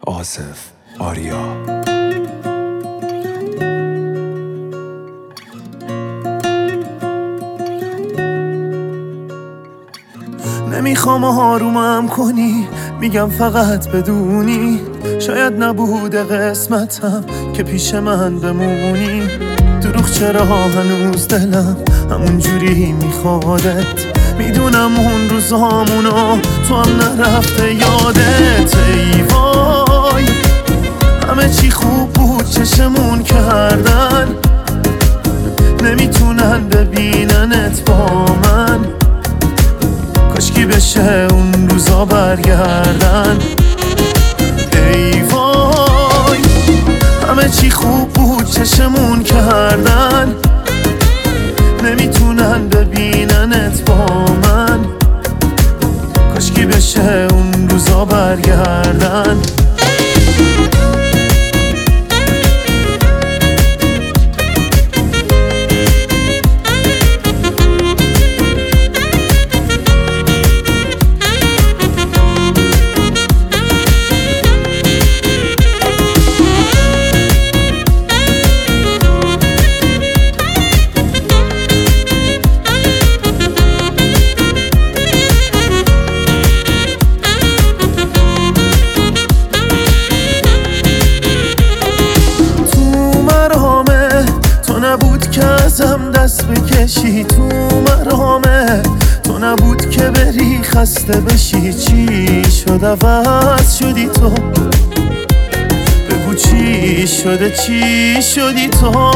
آصف آریا. نمیخوام آرومم کنی، میگم فقط بدونی شاید نبوده قسمتم که پیش من بمونی. دروغ چرا هنوز دلم همون جوری میخوادت، میدونم اون روزامونو تو هم نرفته یادت. ای وای همه چی خوب بود چشمون کردن، نمیتونن ببیننت با من. کاشکی بشه اون روزا برگردن. ای وای همه چی خوب بود چشمون کردن، نمیتونن ببیننت با من. کاشکی بشه اون روزا برگردن. نبود که ازم دست بکشی، تو مرامه تو نبود که بری خسته بشی. چی شد عوض شدی تو؟ بگو چی شده، چی شدی تو؟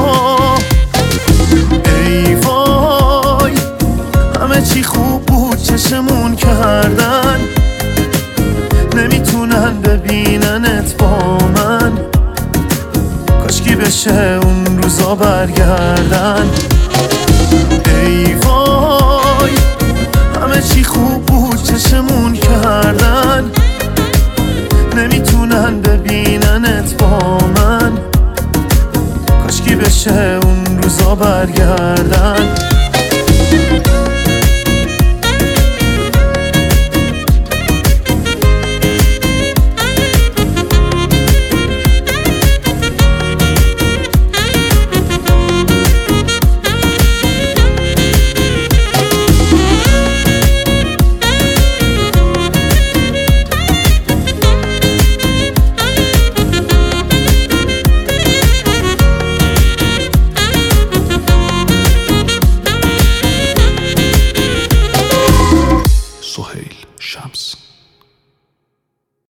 ای وای همه چی خوب بود چشمون کردن، نمیتونن ببیننت با من. کاشکی بشه اون روزا برگردن. ای وای همه چی خوب بود چشمون کردن، نمیتونن ببیننت با من. کاشکی بشه اون روزا برگردن.